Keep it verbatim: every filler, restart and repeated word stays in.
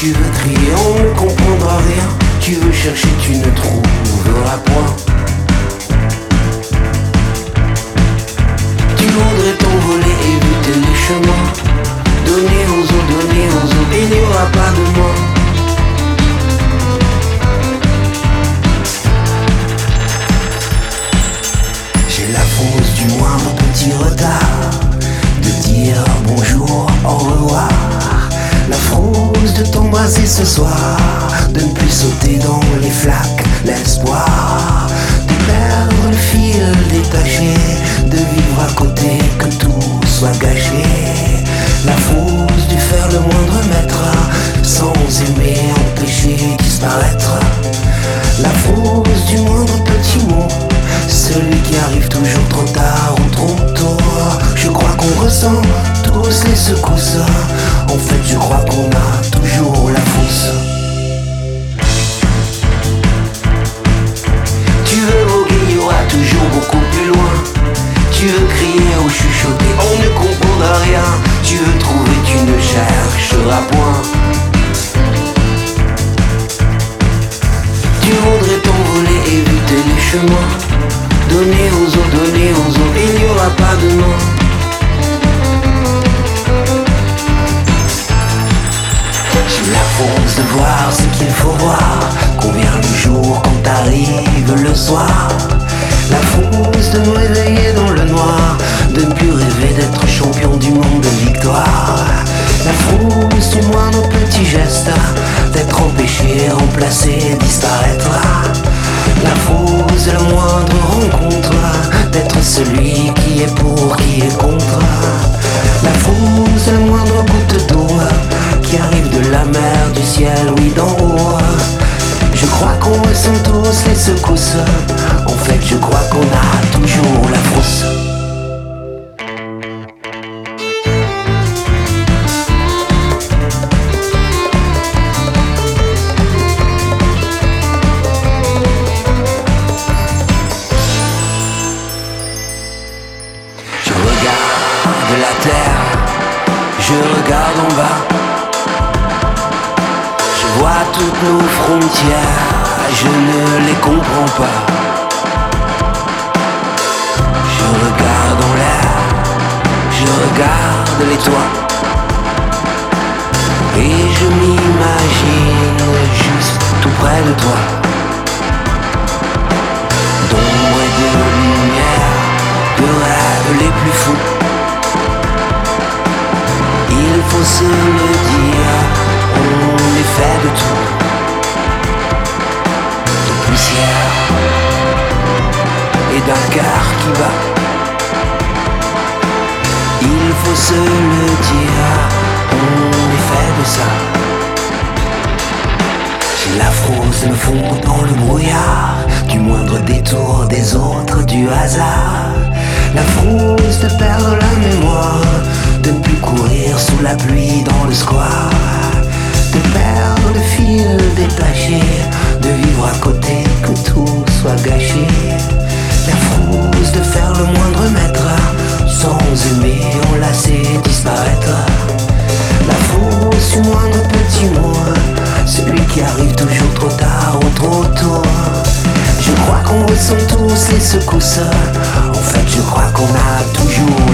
Tu veux crier, on ne comprendra rien. Tu veux chercher, tu ne trouveras point. Tu voudrais t'envoler, éviter les chemins. Donner aux autres, donner aux autres, il n'y aura pas de moi. J'ai la fausse du moindre petit retard, de dire bonjour, au revoir. La fausse de t'embrasser ce soir, de ne plus sauter dans les flaques, l'espoir de perdre le fil détaché, de vivre à côté, que tout soit gâché. La fausse du faire le moindre mètre, sans aimer, empêcher disparaître. La fausse du moindre petit mot, celui qui arrive toujours trop tard ou trop tôt. Je crois qu'on ressent tous les secousses. En fait je crois qu'on a toujours la fausse. Tu veux voguer, il y aura toujours beaucoup plus loin. Tu veux crier ou chuchoter, on ne comprendra rien. Tu veux trouver, tu ne chercheras point. Tu voudrais t'envoler, éviter les chemins. Donner aux autres, donner aux autres, il n'y aura pas de non. J'ai la force de voir ce qu'il faut voir, qu'on vient le jour quand arrive le soir. La force de me réveiller dans le noir, de ne plus rêver d'être champion du monde de victoire. La force du moindre petit geste, d'être empêché, remplacé, disparaître. La fausse de la moindre rencontre, d'être celui qui est pour, qui est contre. La fausse de la moindre goutte d'eau, qui arrive de la mer, du ciel, oui d'en haut. Je crois qu'on ressent tous les secousses. En fait je crois qu'on a toujours la fausse. De la terre, je regarde en bas. Je vois toutes nos frontières, je ne les comprends pas. Je regarde en l'air, je regarde les toits, et je m'imagine juste tout près de toi. D'ombre et de lumière, de rêves les plus fous. Il faut se le dire, on est fait de tout, de poussière et d'un cœur qui bat. Il faut se le dire, on est fait de ça. J'ai la fausse de me fondre dans le brouillard, du moindre détour des autres, du hasard. La fausse de perdre la mémoire, de ne plus courir sous la pluie dans le square, de perdre le fil détaché, de vivre à côté, que tout soit gâché. La fausse de faire le moindre mètre, sans aimer, enlacer, disparaître. La fausse du moindre petit mot, celui qui arrive toujours trop tard ou trop tôt. Je crois qu'on ressent tous les secousses. En fait je crois qu'on a toujours